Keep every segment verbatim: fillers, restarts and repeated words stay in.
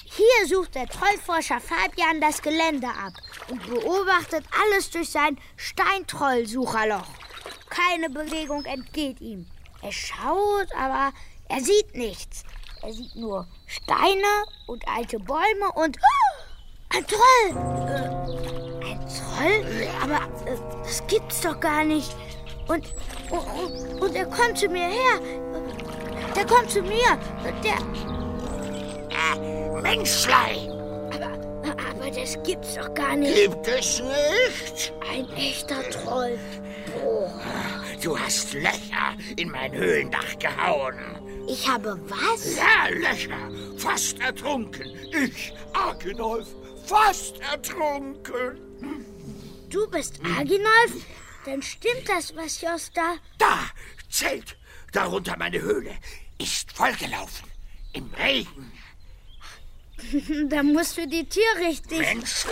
Hier sucht der Trollforscher Fabian das Gelände ab und beobachtet alles durch sein Steintrollsucherloch. Keine Bewegung entgeht ihm. Er schaut, aber er sieht nichts. Er sieht nur Steine und alte Bäume und... Oh, ein Troll! Äh, ein Troll? Aber äh, das gibt's doch gar nicht. Und, und, und er kommt zu mir her. Der kommt zu mir. Der... Äh, Menschlein! Aber, aber das gibt's doch gar nicht. Gibt es nicht? Ein echter Troll. Oh. Du hast Löcher in mein Höhlendach gehauen. Ich habe was? Ja, Löcher. Fast ertrunken. Ich, Aginolf, fast ertrunken. Du bist Aginolf? Dann stimmt das, was Josta... Da, Zelt. Darunter meine Höhle. Ist vollgelaufen. Im Regen. Da musst du die Tür richtig... Menschlein!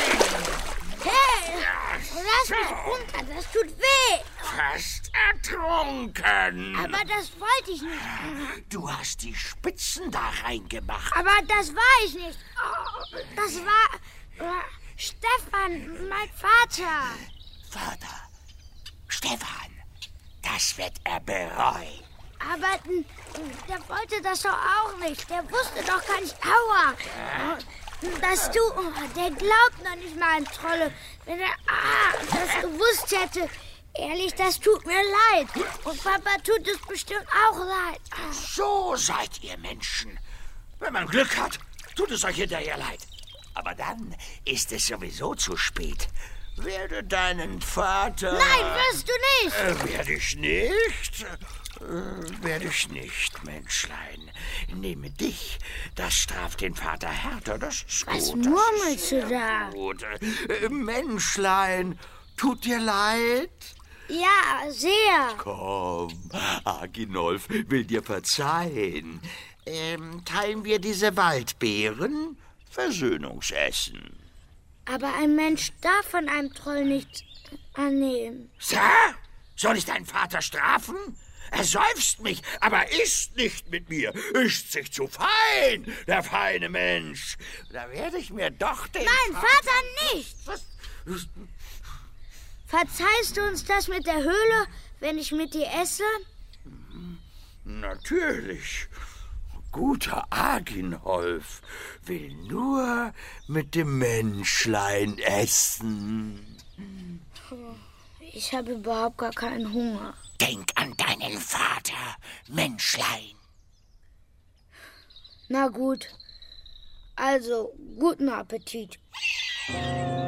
Hey! Ja, Lass so. mich runter, das tut weh! Fast ertrunken. Aber das wollte ich nicht. Du hast die Spitzen da reingemacht. Aber das war ich nicht. Oh, das war... äh, Stefan, mein Vater. Vater, Stefan, das wird er bereuen. Aber äh, der wollte das doch auch nicht. Der wusste doch gar nicht... Aua! Dass du... Oh, der glaubt noch nicht mal an Trolle. Wenn er ah, das gewusst hätte... Ehrlich, das tut mir leid. Und Papa tut es bestimmt auch leid. Ah. So seid ihr Menschen. Wenn man Glück hat, tut es euch hinterher leid. Aber dann ist es sowieso zu spät. Werde deinen Vater... Nein, wirst du nicht. Äh, werde ich nicht? Äh, werde ich nicht, Menschlein. Nehme dich. Das straft den Vater härter. Das ist Was gut. murmelst du das da? ist gut. Äh, Menschlein, tut dir leid? Ja, sehr. Komm, Aginolf will dir verzeihen. Ähm, teilen wir diese Waldbeeren? Versöhnungsessen. Aber ein Mensch darf von einem Troll nichts annehmen. Sir, soll ich deinen Vater strafen? Er seufzt mich, aber isst nicht mit mir. Isst sich zu fein, der feine Mensch. Da werde ich mir doch den... Nein, Vater, Vater nicht. Was? Verzeihst du uns das mit der Höhle, wenn ich mit dir esse? Natürlich. Guter Aginolf will nur mit dem Menschlein essen. Ich habe überhaupt gar keinen Hunger. Denk an deinen Vater, Menschlein. Na gut. Also, guten Appetit.